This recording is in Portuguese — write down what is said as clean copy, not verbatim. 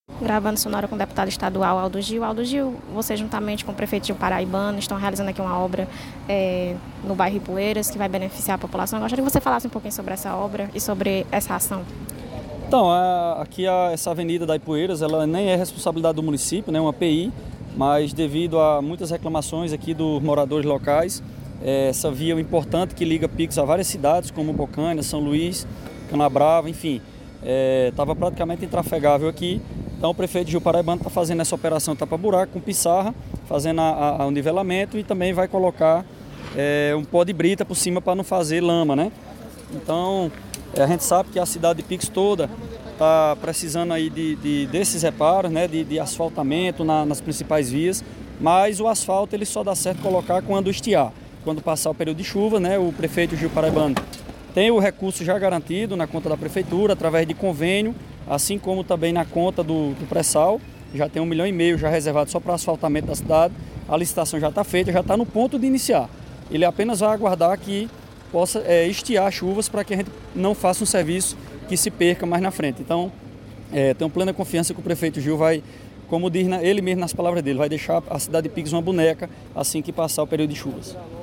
Gravando sonora com o deputado estadual Aldo Gil. Aldo Gil, você juntamente com o prefeito Gil Paraibano estão realizando aqui uma obra no bairro Ipueiras que vai beneficiar a população. Eu gostaria que você falasse um pouquinho sobre essa obra e sobre essa ação. Então, essa avenida da Ipueiras, ela nem é responsabilidade do município, né, uma PI, mas devido a muitas reclamações aqui dos moradores locais, essa via é importante que liga Pix a várias cidades, como Bocaina, São Luís, Canabrava, enfim, estava praticamente intrafegável aqui. Então o prefeito Gil Paraibano está fazendo essa operação tapa-buraco com pissarra, fazendo o nivelamento e também vai colocar um pó de brita por cima para não fazer lama, né? Então a gente sabe que a cidade de Pix toda está precisando aí desses reparos, né? De asfaltamento nas principais vias, mas o asfalto ele só dá certo colocar quando estiar, quando passar o período de chuva, né? O prefeito Gil Paraibano tem o recurso já garantido na conta da prefeitura através de convênio, assim como também na conta do pré-sal, já tem 1,5 milhão já reservado só para asfaltamento da cidade. A licitação já está feita, já está no ponto de iniciar. Ele apenas vai aguardar que possa estiar chuvas para que a gente não faça um serviço que se perca mais na frente. Então, tenho plena confiança que o prefeito Gil vai, como diz ele mesmo nas palavras dele, vai deixar a cidade de Pix uma boneca assim que passar o período de chuvas.